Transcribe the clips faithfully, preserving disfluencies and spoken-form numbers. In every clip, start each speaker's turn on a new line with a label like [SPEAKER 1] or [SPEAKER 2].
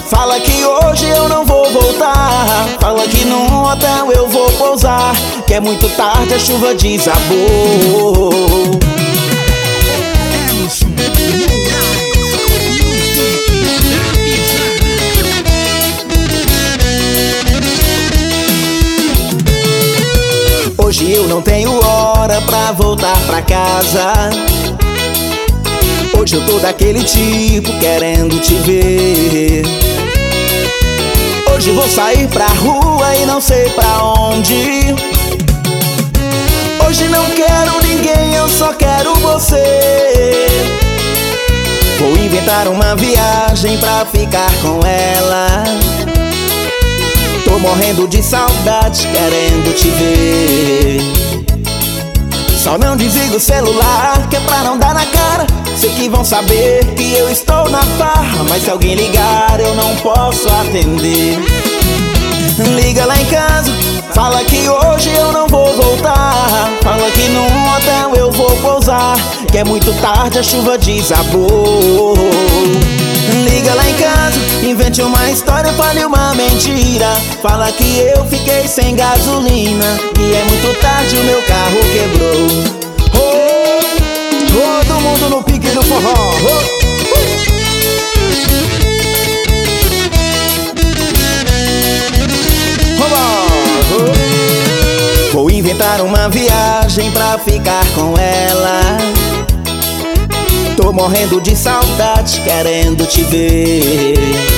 [SPEAKER 1] Fala que hoje eu não vou voltar. Fala que num hotel eu vou pousar, que é muito tarde, a chuva desabou. Hoje eu não tenho hora pra voltar pra casa. Hoje eu tô daquele tipo querendo te ver. Hoje vou sair pra rua e não sei pra onde. Hoje não quero ninguém, eu só quero você. Vou inventar uma viagem pra ficar com ela. Tô morrendo de saudade, querendo te ver. Só não desliga o celular, que é pra não dar na cara. Sei que vão saber que eu estou na farra, mas se alguém ligar eu não posso atender. Liga lá em casa, fala que hoje eu não vou voltar. Fala que num hotel eu vou pousar, que é muito tarde, a chuva desabou. Liga lá em casa, invente uma história, fale uma mentira. Fala que eu fiquei sem gasolina e é muito tarde, o meu carro quebrou. Oh, todo mundo no pique do forró. Oh. Vou inventar uma viagem pra ficar com ela. Tô morrendo de saudade, querendo te ver.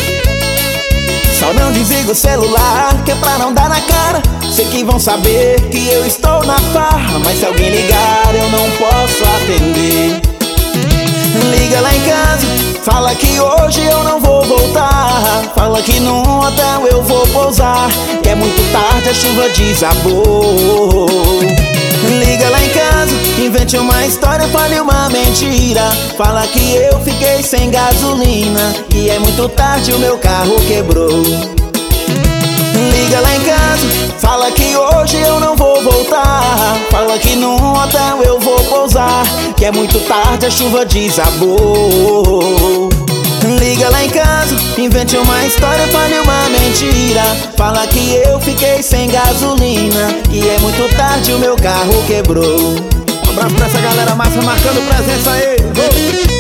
[SPEAKER 1] Só não desliga o celular, que é pra não dar na cara. Sei que vão saber que eu estou na farra, mas se alguém ligar eu não posso atender. Liga lá em casa, fala que hoje eu não vou voltar. Fala que num hotel eu vou pousar, que é muito tarde, a chuva desabou. Liga lá em casa, invente uma história, fale uma mentira. Fala que eu fiquei sem gasolina e é muito tarde, o meu carro quebrou. Liga lá em casa, fala que hoje eu não vou voltar. Fala que num hotel eu vou pousar, que é muito tarde, a chuva desabou. Liga lá em casa, invente uma história, fale uma mentira. Fala que eu fiquei sem gasolina e é muito tarde, o meu carro quebrou.
[SPEAKER 2] Um abraço pra essa galera massa marcando presença aí. Oh.